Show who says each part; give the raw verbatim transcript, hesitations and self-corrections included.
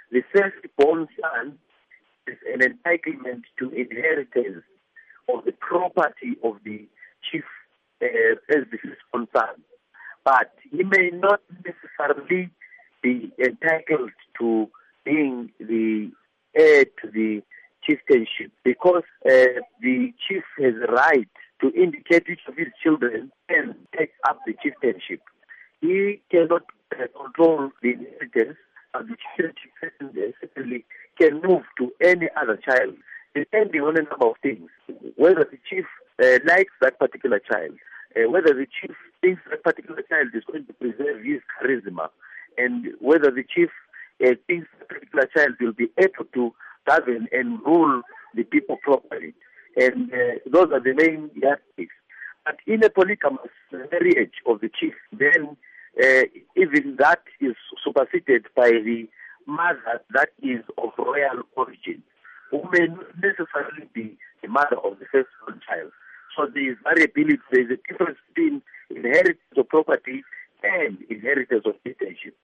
Speaker 1: the firstborn son has an entitlement to inheritance of the property of the chief uh, as the firstborn son. But he may not necessarily be entitled to being the heir to the chieftainship, because uh, the chief has a right to indicate which of his children can take up the chieftainship. He cannot uh, control the inheritance, and the chieftainship certainly can move to any other child, depending on a number of things. Whether the chief uh, likes that particular child, uh, whether the chief thinks that particular child is going to preserve his charisma, and whether the chief uh, thinks that particular child will be able to govern and rule the people properly. And uh, those are the main yardsticks. But in a polygamous marriage of the chief, then uh, even that is superseded by the mother that is of royal origin, who may not necessarily be the mother of the firstborn child. So there is variability, there is a difference between inheritance of property and inheritance of citizenship.